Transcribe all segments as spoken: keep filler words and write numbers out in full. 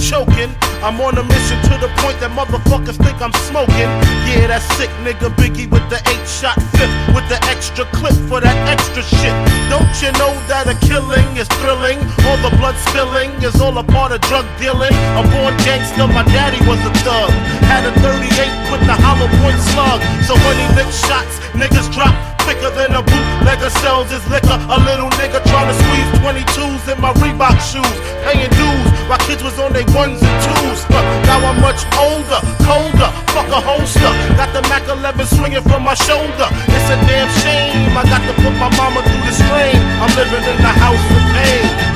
choking. I'm on a mission to the point that motherfuckers think I'm smoking. Yeah, that sick nigga Biggie with the eight shot fifth, with the extra clip for that extra shit. Don't you know that a killing is thrilling? All the blood spilling is all a part of drug dealing. A born gangster, my daddy was a thug. Had a thirty-eight with the hollow point slug. So when he licked shots, niggas drop quicker than a bootlegger sells his liquor. A little nigga trying to squeeze twenty-twos in my Reebok shoes, paying dues while kids was on their ones and twos. But now I'm much older, colder, fuck a holster. Got the Mac eleven swinging from my shoulder. It's a damn shame I got to put my mama through the strain. I'm living in the house with pain.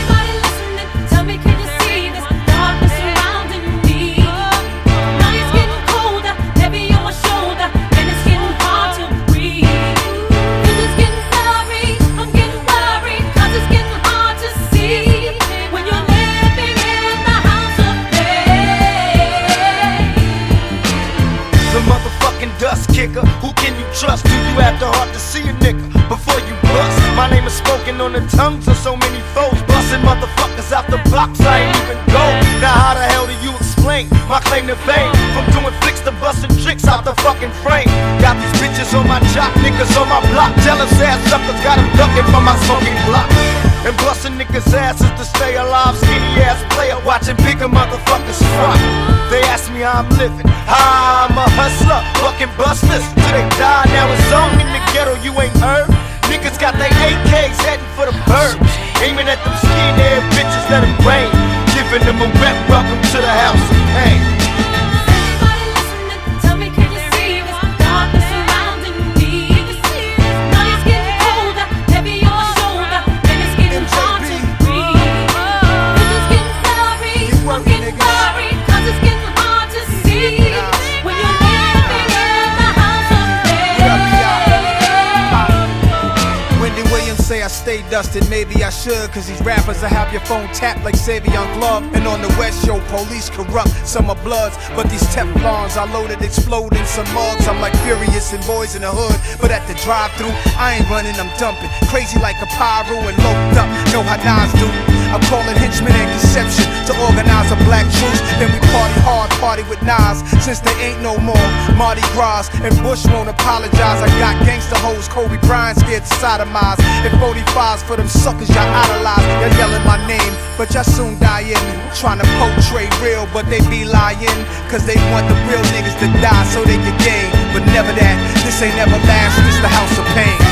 Dust kicker, who can you trust? Do you have the heart to see a nigga before you bust? My name is spoken on the tongues of so many foes, busting motherfuckers out the box, I ain't even go. Now how the hell do you explain my claim to fame? From doing flicks to busting tricks out the fucking frame. Got these bitches on my jock, niggas on my block. Jealous ass suckers got them ducking from my smoking block. And busting niggas' asses to stay alive. Skinny ass player watching bigger motherfuckers front. They ask me how I'm living, how I'm a hustler, fucking busters till they die. Now it's on in the ghetto, you ain't heard. Niggas got their A Ks heading for the birds, aiming at them skinhead bitches, let them rain, giving them a wet welcome to the house of pain. I stay dusted, maybe I should, cause these rappers will have your phone tapped like Savion Glove. And on the West, yo, police corrupt, some are bloods, but these Teflons I loaded, explode in some mugs. I'm like Furious and Boys in the Hood, but at the drive-thru, I ain't running, I'm dumping. Crazy like a pyro and loped up, know how Nas do. I'm calling henchmen and conception to organize a black truce. Then we party hard, party with Nas, since there ain't no more Mardi Gras. And Bush won't apologize, I got gangster hoes, Kobe Bryant scared to sodomize. And forty-fives for them suckers y'all idolize. Y'all yelling my name, but y'all soon die in. Trying to portray real, but they be lying, cause they want the real niggas to die so they can gain. But never that, this ain't everlasting, this the house of pain.